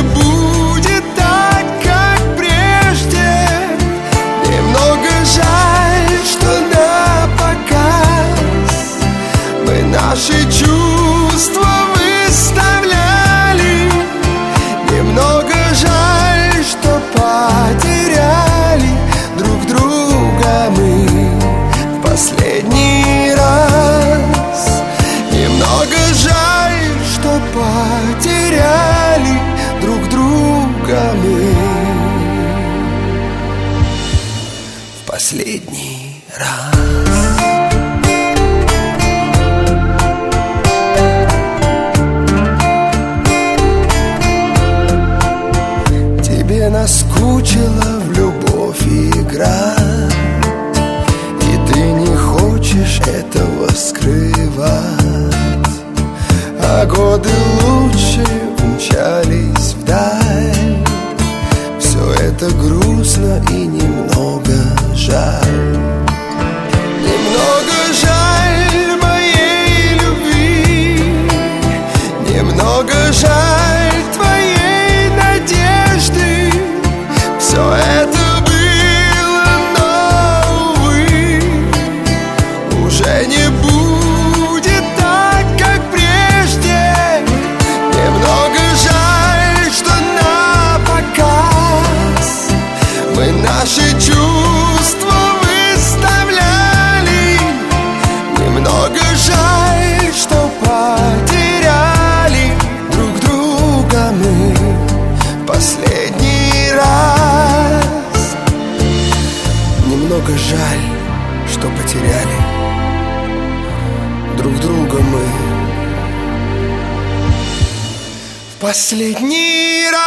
будет так, как прежде. Немного жаль, что напоказ мы наши чувства выставляли. Немного жаль, что потеряли друг друга мы в последний раз. Немного жаль, что потеряли друг друга мы в последний раз. Наскучила в любовь играть, и ты не хочешь этого скрывать. А годы лучше умчались вдаль. Все это грустно и немного жаль. Немного жаль моей любви, немного жаль твоей надежды. Все это было, но, увы, уже не будет так, как прежде. Немного жаль, что напоказ мы наши чувства выставляли. Немного жаль, что потеряли друг друга мы последний раз. Немного жаль, что потеряли друг друга мы в последний раз.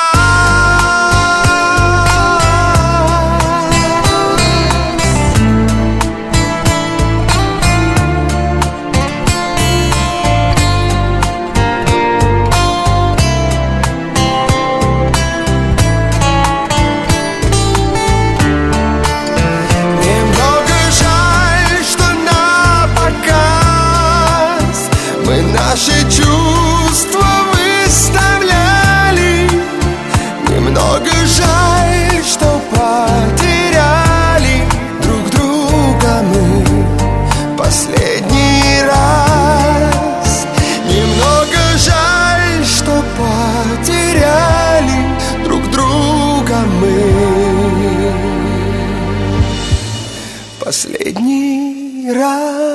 Наши чувства выставляли. Немного жаль, что потеряли друг друга мы последний раз. Немного жаль, что потеряли друг друга мы последний раз.